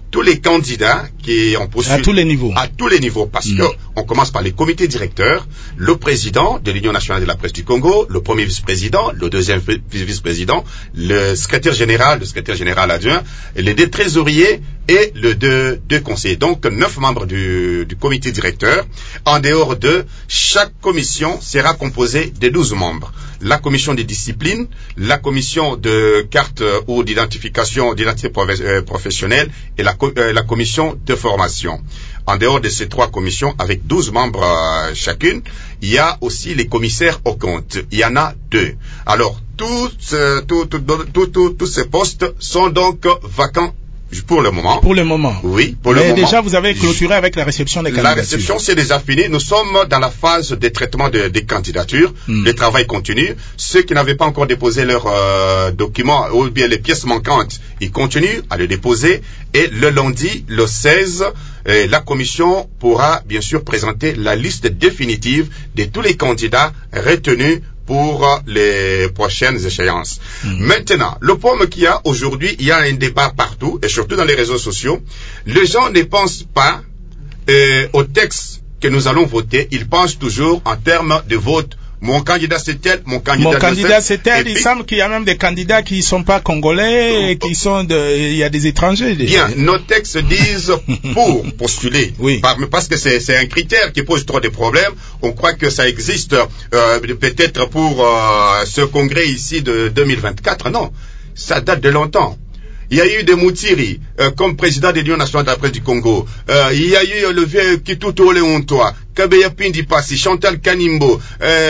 tous les candidats qui ont postulé
à tous les niveaux.
À tous les niveaux, parce que on commence par les comités directeurs, le président de l'Union nationale de la presse du Congo, le premier vice-président, le deuxième vice-président, le secrétaire général adjoint, les deux trésoriers et le deux conseillers. Donc 9 membres du comité directeur. En dehors de chaque commission sera composée de 12 membres. La commission des disciplines, la commission de carte ou d'identité professionnelle et la commission de formation. En dehors de ces 3 commissions, avec 12 membres chacune, il y a aussi les commissaires aux comptes. Il y en a 2. Alors, tous ces postes sont donc vacants pour le moment.
Pour le moment.
Oui, pour le moment.
Mais déjà, vous avez clôturé avec la réception des candidatures.
La réception, c'est déjà fini. Nous sommes dans la phase de traitement des candidatures. Le travail continue. Ceux qui n'avaient pas encore déposé leurs documents ou bien les pièces manquantes, ils continuent à le déposer. Et le lundi, le 16, la commission pourra bien sûr présenter la liste définitive de tous les candidats retenus pour les prochaines échéances. Maintenant, le problème qu'il y a aujourd'hui, il y a un débat partout, et surtout dans les réseaux sociaux. Les gens ne pensent pas au texte que nous allons voter, ils pensent toujours en termes de vote. Mon candidat c'est tel, mon candidat
c'est tel. Il semble qu'il y a même des candidats qui ne sont pas congolais, et qui sont il y a des étrangers.
Bien, nos textes disent pour postuler.
Oui.
Parce que c'est un critère qui pose trop de problèmes. On croit que ça existe peut-être pour ce congrès ici de 2024. Non, ça date de longtemps. Il y a eu des Moutiri comme président de l'Union nationale de la presse du Congo. Il y a eu le vieux Kitutu Oleontoa, Kabeya Pindi Passi, Chantal Kanimbo,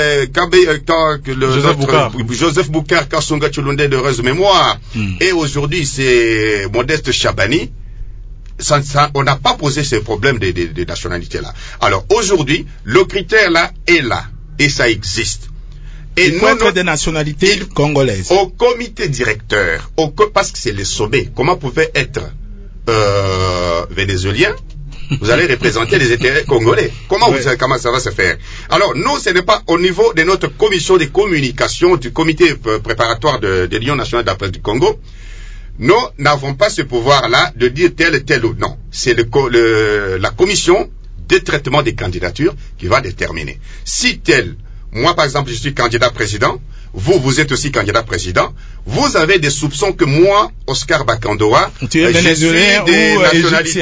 Joseph Boukar Kasonga Chulunde de heureuse mémoire. Et aujourd'hui, c'est Modeste Chabani. On n'a pas posé ce problème de nationalité là. Alors aujourd'hui, le critère là est là. Et ça existe.
Et il faut être de nationalité congolaise.
Au comité directeur, parce que c'est le sommet, comment pouvez être vénézuélien, vous allez représenter les intérêts congolais. Comment ça va se faire? Alors, nous, ce n'est pas au niveau de notre commission de communication du comité préparatoire de l'Union nationale de la presse du Congo. Nous n'avons pas ce pouvoir-là de dire tel ou non. C'est la commission de traitement des candidatures qui va déterminer. Si moi, par exemple, je suis candidat président. Vous êtes aussi candidat président. Vous avez des soupçons que moi, Oscar Bakandoa, je suis de nationalité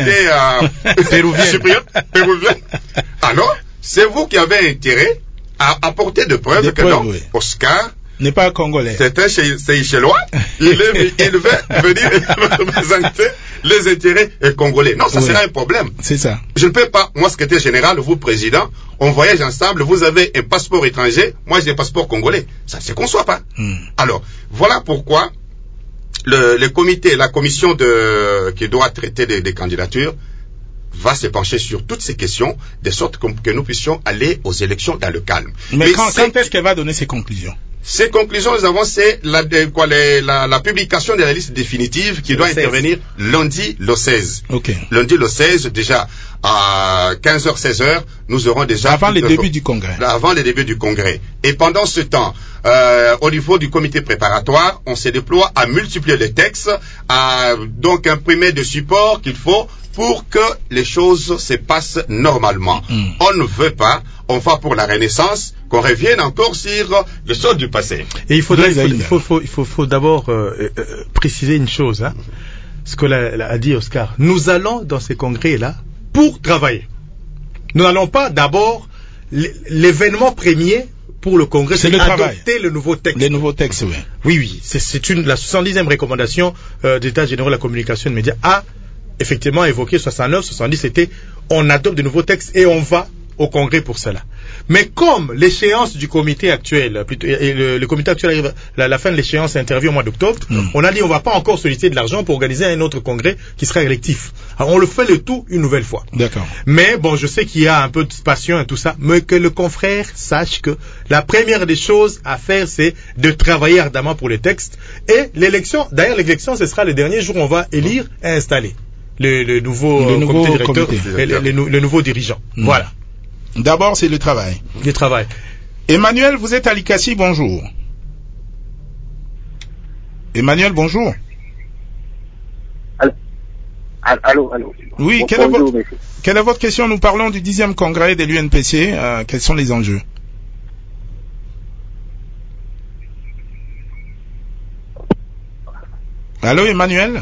péruvienne. Alors, c'est vous qui avez intérêt à apporter des preuves que non, oui. Oscar
n'est pas congolais.
C'est un Seychellois. Il veut venir représenter les intérêts congolais. Non, ça sera un problème.
C'est ça.
Je ne peux pas, moi, secrétaire général, vous, président, on voyage ensemble, vous avez un passeport étranger, moi j'ai un passeport congolais. Ça ne se conçoit pas. Alors, voilà pourquoi le comité, la commission qui doit traiter des candidatures va se pencher sur toutes ces questions, de sorte que nous puissions aller aux élections dans le calme.
Mais quand est-ce qu'elle va donner ses conclusions?
Ces conclusions, nous avons, c'est la publication de la liste définitive qui doit intervenir lundi le 16.
Okay.
Lundi le 16, déjà à 15h, 16h, nous aurons déjà...
Avant le début du congrès.
Avant le début du congrès. Et pendant ce temps, au niveau du comité préparatoire, on se déploie à multiplier les textes, à donc imprimer des supports qu'il faut pour que les choses se passent normalement. On ne veut pas, on va pour la renaissance, qu'on revienne encore sur le sort du passé.
Et il faut d'abord préciser une chose, hein, ce que a dit Oscar. Nous allons dans ces congrès-là pour travailler. Nous n'allons pas d'abord, l'événement premier pour le congrès, c'est adopter le nouveau texte.
Les nouveaux textes, oui.
Oui. C'est la 70e recommandation d'État général de la communication et des médias a effectivement évoqué 69, 70, c'était on adopte de nouveaux textes et on va au congrès pour cela. Mais comme l'échéance du comité actuel, le comité actuel arrive, la fin de l'échéance intervient au mois d'octobre, on a dit on va pas encore solliciter de l'argent pour organiser un autre congrès qui sera électif. Alors on le fait le tout une nouvelle fois.
D'accord.
Mais bon, je sais qu'il y a un peu de passion et tout ça, mais que le confrère sache que la première des choses à faire, c'est de travailler ardemment pour les textes. Et l'élection, d'ailleurs l'élection, ce sera le dernier jour où on va élire et installer le nouveau comité directeur, le nouveau dirigeant. Voilà.
D'abord, c'est le travail.
Le travail.
Emmanuel, vous êtes à Likasi, bonjour. Emmanuel, bonjour.
Allô.
Oui,
Bon,
quelle est votre question? Nous parlons du 10e congrès de l'UNPC. Quels sont les enjeux? Allô, Emmanuel?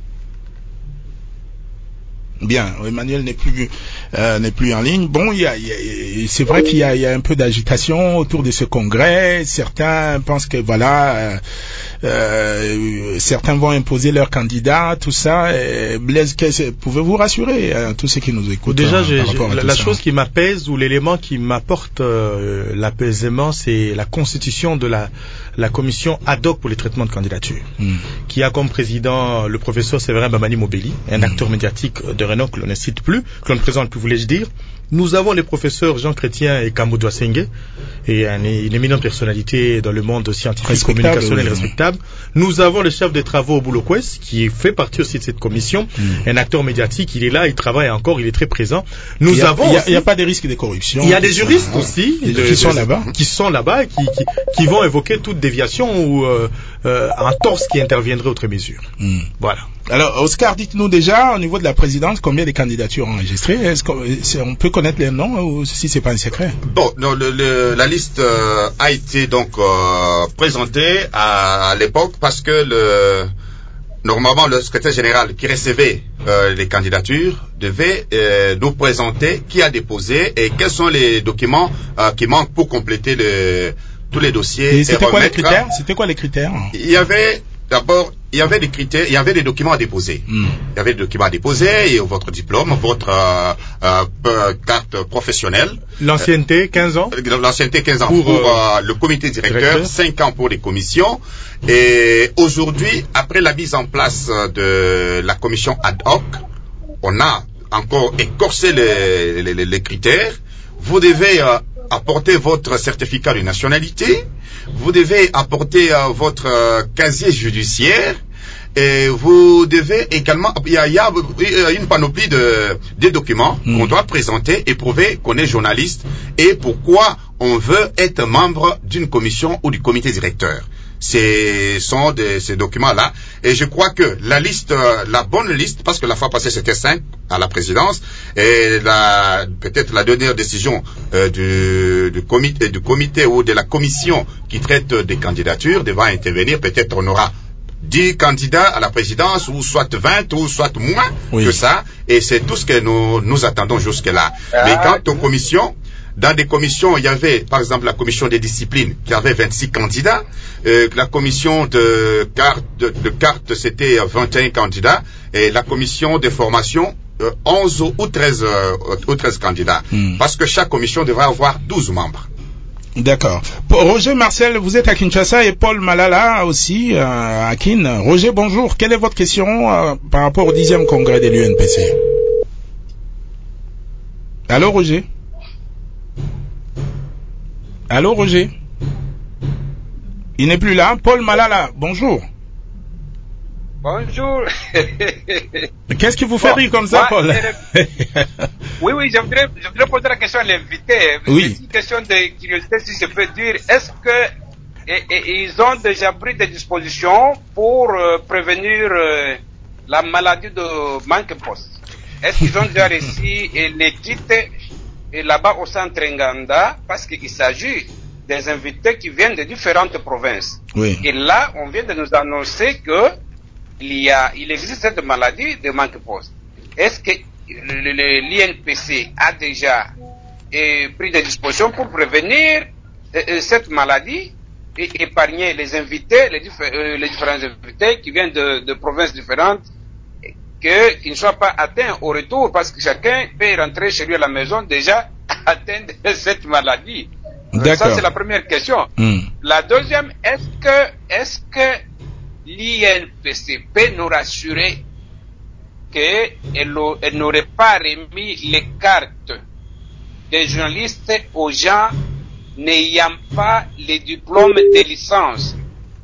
Bien, Emmanuel n'est plus en ligne. Bon, c'est vrai qu'il y a un peu d'agitation autour de ce congrès. Certains pensent que voilà, certains vont imposer leurs candidats, tout ça. Blaise, pouvez-vous rassurer tous ceux qui nous écoutent?
Déjà,
la
chose qui m'apaise ou l'élément qui m'apporte l'apaisement, c'est la constitution de la commission ad hoc pour les traitements de candidature, qui a comme président le professeur Séverin Bamani Mobeli, un acteur médiatique de renom que l'on ne cite plus, que l'on ne présente plus, voulais-je dire. Nous avons les professeurs Jean Chrétien et Kambo Sengue, et une éminente personnalité dans le monde scientifique, communicationnel respectable. Nous avons le chef des travaux Boulo Kwes, qui fait partie aussi de cette commission, un acteur médiatique, il est là, il travaille encore, il est très présent. Il n'y
a pas de risque de corruption.
Il y a des juristes aussi,
qui sont là-bas,
et qui vont évoquer toute déviation ou entorse qui interviendrait autre mesure. Voilà.
Alors, Oscar, dites-nous déjà, au niveau de la présidence, combien de candidatures enregistrées? Est-ce qu'on peut connaître les noms ou si c'est pas un secret?
Bon, non, la liste a été donc présentée à l'époque parce que normalement le secrétaire général qui recevait les candidatures devait nous présenter qui a déposé et quels sont les documents qui manquent pour compléter tous les dossiers.
Et c'était quoi les critères?
Il y avait d'abord, il y avait des critères, il y avait des documents à déposer. Il y avait des documents à déposer et votre diplôme, votre carte professionnelle.
L'ancienneté, 15 ans.
L'ancienneté, 15 ans pour le comité directeur, 5 ans pour les commissions. Et aujourd'hui, après la mise en place de la commission ad hoc, on a encore écorcé les critères. Vous devez apporter votre certificat de nationalité, vous devez apporter votre casier judiciaire et vous devez également, il y a une panoplie de documents qu'on doit présenter et prouver qu'on est journaliste et pourquoi on veut être membre d'une commission ou du comité directeur. Ces documents-là. Et je crois que la bonne liste, parce que la fois passée c'était 5 à la présidence, et peut-être la dernière décision du comité ou de la commission qui traite des candidatures devant intervenir, peut-être on aura 10 candidats à la présidence, ou soit 20, ou soit moins que ça, et c'est tout ce que nous attendons jusque-là. Mais quant aux commissions, dans des commissions, il y avait, par exemple, la commission des disciplines, qui avait 26 candidats. La commission de cartes, c'était 21 candidats. Et la commission de formation, 11 ou 13 candidats. Parce que chaque commission devrait avoir 12 membres.
D'accord. Roger Marcel, vous êtes à Kinshasa et Paul Malala aussi à Kin. Roger, bonjour. Quelle est votre question par rapport au 10e congrès de l'UNPC? Allô, Roger? Allô, Roger? Il n'est plus là. Paul Malala, bonjour.
Bonjour.
Qu'est-ce qui vous fait rire comme ça, Paul?
Oui, je voudrais poser la question à l'invité.
Oui.
Une question de curiosité, si je peux dire. Est-ce que ils ont déjà pris des dispositions pour prévenir la maladie de Monkeypox? Est-ce qu'ils ont déjà reçu les kits là-bas au centre Nganda, parce qu'il s'agit des invités qui viennent de différentes provinces.
Oui.
Et là, on vient de nous annoncer que il existe cette maladie de Monkeypox. Est-ce que l'INPC a déjà pris des dispositions pour prévenir cette maladie et épargner les invités, les différents invités qui viennent de provinces différentes, qu'ils ne soient pas atteints au retour, parce que chacun peut rentrer chez lui à la maison déjà atteint de cette maladie. Ça, c'est la première question. La deuxième, est-ce que l'INPC peut nous rassurer qu'elle n'aurait pas remis les cartes des journalistes aux gens n'ayant pas les diplômes de licence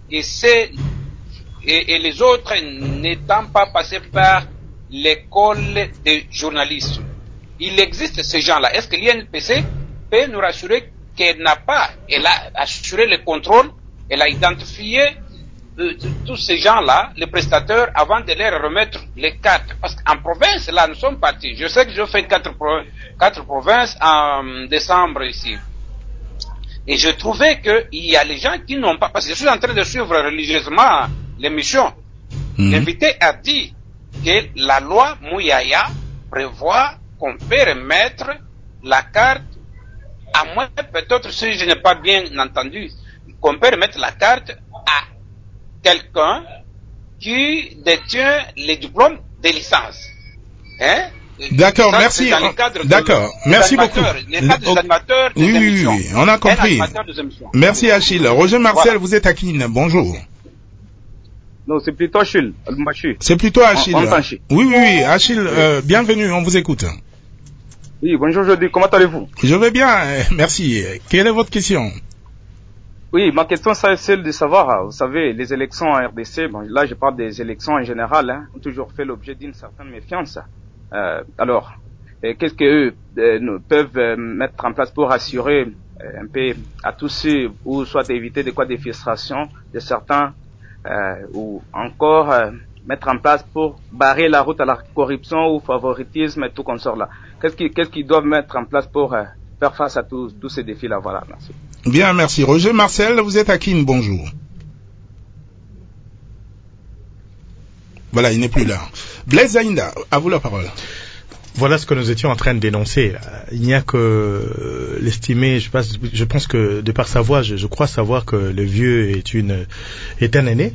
et les autres n'étant pas passés par l'école de journalisme? Il existe ces gens-là. Est-ce que l'INPC peut nous rassurer qu'elle a assuré le contrôle, elle a identifié tous ces gens-là, les prestataires, avant de leur remettre les cartes. Parce qu'en province, là, nous sommes partis. Je sais que je fais 4 provinces en décembre ici. Et je trouvais qu'il y a les gens qui n'ont pas, parce que je suis en train de suivre religieusement l'émission. L'invité a dit que la loi Mouyaya prévoit qu'on peut remettre la carte, à moins peut-être si je n'ai pas bien entendu, qu'on peut remettre la carte à quelqu'un qui détient les diplômes de licence. Hein?
D'accord, merci. D'accord, merci beaucoup.
Oui,
on a compris. Merci Achille. Roger Marcel, vous êtes à Kin. Bonjour.
Non, c'est plutôt Achille.
C'est plutôt Achille. Oui, Achille, bienvenue, on vous écoute.
Oui, bonjour Jody, comment allez-vous?
Je vais bien, merci. Quelle est votre question?
Oui, ma question c'est celle de savoir, vous savez, les élections en RDC, bon, là je parle des élections en général, hein, ont toujours fait l'objet d'une certaine méfiance. Alors, qu'est-ce qu'eux peuvent mettre en place pour assurer un peu à tous ceux, ou soit éviter des frustrations de certains, ou encore mettre en place pour barrer la route à la corruption ou favoritisme et tout consort là. Qu'est-ce qu'ils doivent mettre en place pour faire face à tous ces défis-là? Voilà, merci.
Bien, merci. Roger Marcel, vous êtes à Kin, bonjour. Voilà, il n'est plus là. Blaise Zaïnda, à vous la parole.
Voilà ce que nous étions en train de dénoncer. Il n'y a que l'estimer, je pense que de par sa voix, je crois savoir que le vieux est un aîné.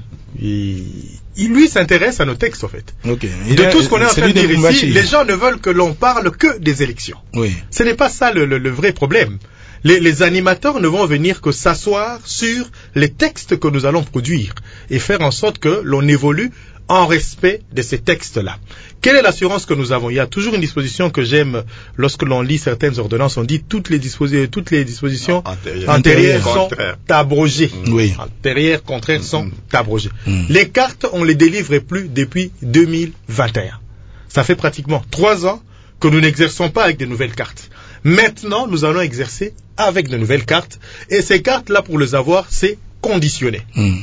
Il lui s'intéresse à nos textes en fait.
Okay.
De tout ce qu'on est en train de dire ici, les gens ne veulent que l'on parle que des élections.
Oui.
Ce n'est pas ça le vrai problème. Les animateurs ne vont venir que s'asseoir sur les textes que nous allons produire et faire en sorte que l'on évolue en respect de ces textes-là. Quelle est l'assurance que nous avons? Il y a toujours une disposition que j'aime lorsque l'on lit certaines ordonnances. On dit toutes les dispositions antérieures sont abrogées.
Oui.
Antérieures, contraires sont abrogées. Les cartes, on les délivre plus depuis 2021. Ça fait pratiquement 3 ans que nous n'exerçons pas avec de nouvelles cartes. Maintenant, nous allons exercer avec de nouvelles cartes. Et ces cartes-là, pour les avoir, c'est conditionné.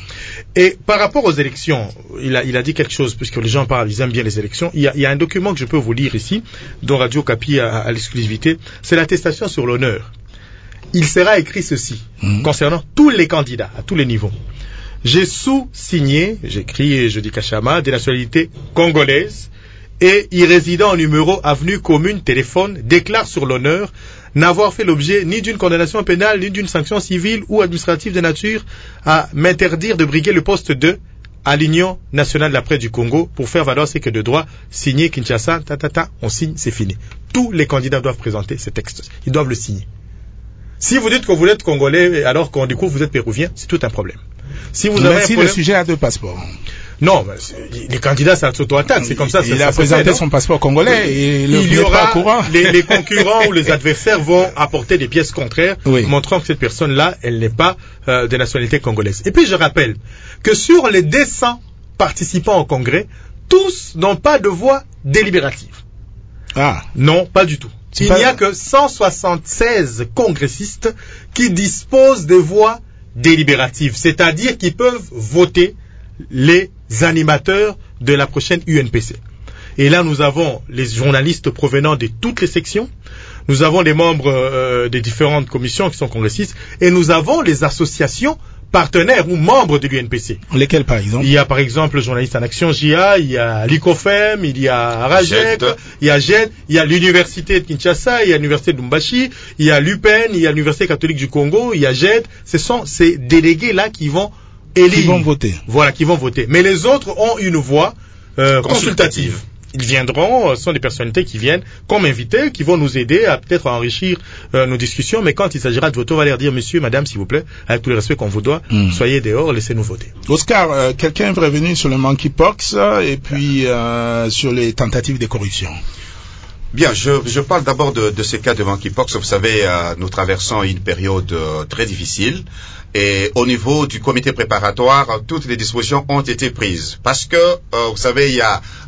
Et par rapport aux élections, il a dit quelque chose, puisque les gens parlent, ils aiment bien les élections. Il y a un document que je peux vous lire ici, dont Radio Capi a l'exclusivité, c'est l'attestation sur l'honneur. Il sera écrit ceci, concernant tous les candidats, à tous les niveaux. J'ai sous-signé, j'écris, je dis Kachama, des nationalités congolaises, et y résidant en numéro, avenue, commune, téléphone, déclare sur l'honneur n'avoir fait l'objet ni d'une condamnation pénale, ni d'une sanction civile ou administrative de nature à m'interdire de briguer le poste 2 à l'Union nationale de la presse du Congo pour faire valoir ce que de droit signé Kinshasa, on signe, c'est fini. Tous les candidats doivent présenter ces textes. Ils doivent le signer. Si vous dites que vous êtes congolais alors qu'on découvre que vous êtes péruvien, c'est tout un problème. Si vous avez
le sujet a 2 passeports.
Non, les candidats, ça s'auto-attaque, c'est comme ça.
Il a présenté son passeport congolais et il y aura
les concurrents ou les adversaires vont apporter des pièces contraires, montrant que cette personne-là, elle n'est pas de nationalité congolaise. Et puis je rappelle que sur les 200 participants au congrès, tous n'ont pas de voix délibérative.
Ah.
Non, pas du tout. Il n'y a que 176 congressistes qui disposent de voix délibératives, c'est-à-dire qui peuvent voter les animateurs de la prochaine UNPC. Et là, nous avons les journalistes provenant de toutes les sections, nous avons les membres des différentes commissions qui sont congressistes, et nous avons les associations partenaires ou membres de l'UNPC.
Lesquels, par exemple?
Il y a, par exemple, le Journaliste en Action, JA, il y a l'ICOFEM, il y a RAJEC, il y a GED, il y a l'Université de Kinshasa, il y a l'Université de Lumbashi, il y a l'UPEN, il y a l'Université catholique du Congo, il y a GED. Ce sont ces délégués-là qui vont élire.
Qui vont voter.
Voilà, qui vont voter. Mais les autres ont une voix consultative. Ils viendront, ce sont des personnalités qui viennent comme invités, qui vont nous aider à peut-être enrichir nos discussions, mais quand il s'agira de voter, on va leur dire, monsieur, madame, s'il vous plaît, avec tout le respect qu'on vous doit, soyez dehors, laissez-nous voter.
Oscar, quelqu'un est revenu sur le monkeypox et puis sur les tentatives de corruption.
Bien, je parle d'abord de ce cas de monkeypox. Vous savez, nous traversons une période très difficile. Et au niveau du comité préparatoire, toutes les dispositions ont été prises. Parce que, vous savez, il y a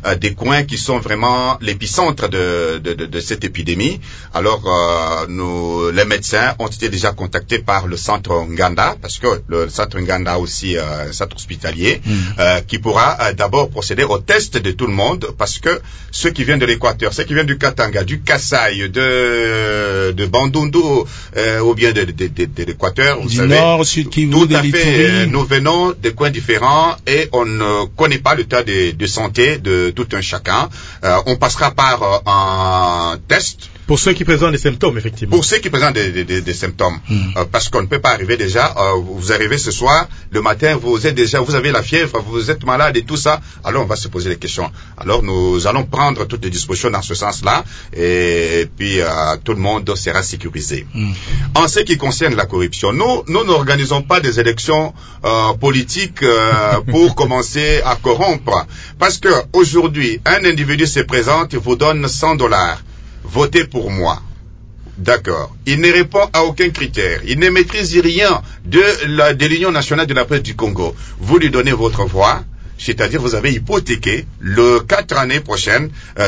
des coins qui sont vraiment l'épicentre de cette épidémie. Alors, les médecins ont été déjà contactés par le centre Nganda, parce que le centre Nganda aussi un centre hospitalier, qui pourra d'abord procéder au test de tout le monde, parce que ceux qui viennent de l'Équateur, ceux qui viennent du Katanga, du Kasaï, de Bandundu, ou bien de l'Équateur, vous savez,
Nord, Sud Kivu,
tout
de
à fait,
l'Ituri.
nous venons de coins différents et on ne connaît pas l'état de santé de tout un chacun. On passera par un test.
Pour ceux qui présentent des symptômes, effectivement.
Pour ceux qui présentent des symptômes. Parce qu'on ne peut pas arriver déjà, vous arrivez ce soir, le matin, vous avez la fièvre, vous êtes malade et tout ça. Alors on va se poser des questions. Alors nous allons prendre toutes les dispositions dans ce sens-là et puis tout le monde sera sécurisé. En ce qui concerne la corruption, nous n'organisons pas des élections politiques pour commencer à corrompre. Parce que aujourd'hui, un individu se présente et vous donne $100. Votez pour moi. D'accord. Il ne répond à aucun critère. Il ne maîtrise rien de l'Union nationale de la presse du Congo. Vous lui donnez votre voix, c'est-à-dire vous avez hypothéqué le 4 années prochaines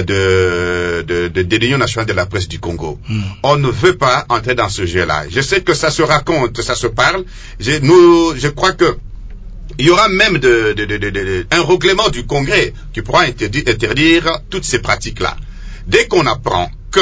de l'Union nationale de la presse du Congo. On ne veut pas entrer dans ce jeu-là. Je sais que ça se raconte, ça se parle. Je crois que il y aura même un règlement du Congrès qui pourra interdire toutes ces pratiques-là. Dès qu'on apprend que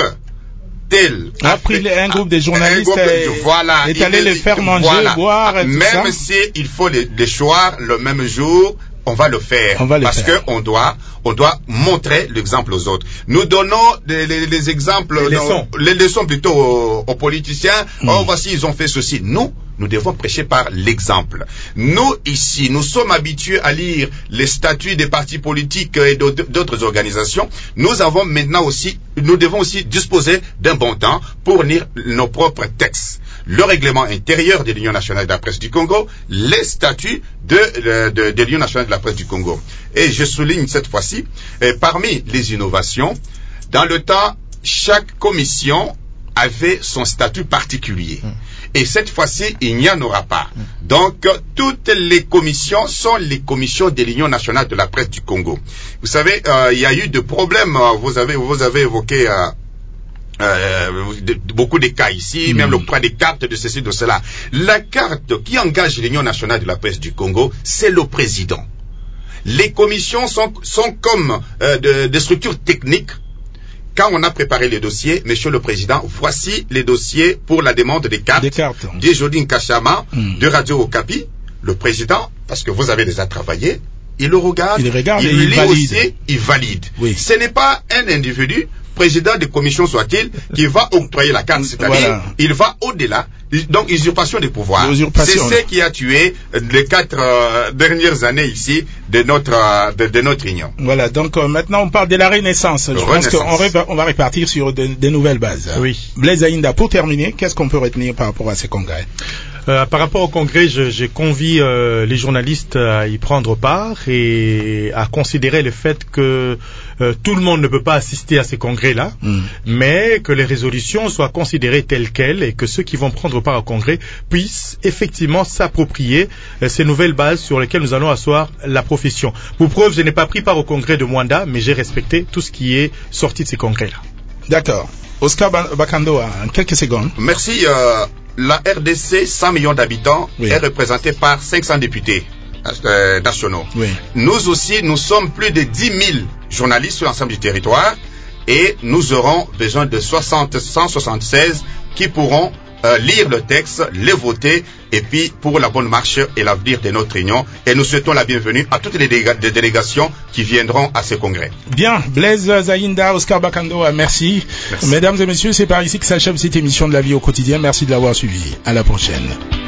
un groupe de journalistes est allé les faire manger, boire, et tout ça.
Même s'il faut les choir le même jour, on va le faire. Parce qu'on doit montrer l'exemple aux autres. Nous donnons les exemples, les leçons plutôt aux politiciens. Oh, voici, ils ont fait ceci. Nous devons prêcher par l'exemple. Nous, ici, nous sommes habitués à lire les statuts des partis politiques et d'autres organisations. Nous devons aussi disposer d'un bon temps pour lire nos propres textes. Le règlement intérieur de l'Union nationale de la presse du Congo, les statuts de l'Union nationale de la presse du Congo. Et je souligne cette fois-ci, parmi les innovations, dans le temps, chaque commission avait son statut particulier. Et cette fois-ci, il n'y en aura pas. Donc, toutes les commissions sont les commissions de l'Union nationale de la presse du Congo. Vous savez, il y a eu des problèmes. Vous avez évoqué beaucoup de cas ici, même l'octroi des cartes de ceci, de cela. La carte qui engage l'Union nationale de la presse du Congo, c'est le président. Les commissions sont comme des structures techniques. Quand on a préparé les dossiers, Monsieur le Président, voici les dossiers pour la demande des cartes d'Ejodin Kachama, de Radio Okapi. Le Président, parce que vous avez déjà travaillé, il le regarde, il lit aussi, il valide. Oui. Ce n'est pas un individu, président de commission soit-il, qui va octroyer la carte, c'est-à-dire il va au-delà. Donc, usurpation des pouvoirs. C'est ce qui a tué les 4 dernières années ici de notre union.
Voilà, donc maintenant on parle de la Renaissance. Je pense qu'on va repartir sur de nouvelles bases.
Oui.
Blaise Zaïnda, pour terminer, qu'est-ce qu'on peut retenir par rapport à ces congrès?
Par rapport au congrès, j'ai convie les journalistes à y prendre part et à considérer le fait que tout le monde ne peut pas assister à ces congrès-là, mais que les résolutions soient considérées telles quelles et que ceux qui vont prendre part au congrès puissent effectivement s'approprier ces nouvelles bases sur lesquelles nous allons asseoir la profession. Pour preuve, je n'ai pas pris part au congrès de Mwanda, mais j'ai respecté tout ce qui est sorti de ces congrès-là.
D'accord. Oscar Bakandoa, en quelques secondes.
Merci. La RDC, 100 millions d'habitants, est représentée par 500 députés nationaux. Oui. Nous aussi, nous sommes plus de 10 000 journalistes sur l'ensemble du territoire et nous aurons besoin de 176 qui pourront lire le texte, les voter et puis pour la bonne marche et l'avenir de notre union. Et nous souhaitons la bienvenue à toutes les délégations qui viendront à ce congrès.
Bien, Blaise Zaïnda, Oscar Bakandoa, merci. Mesdames et messieurs, c'est par ici que s'achève cette émission de la vie au quotidien. Merci de l'avoir suivi. À la prochaine.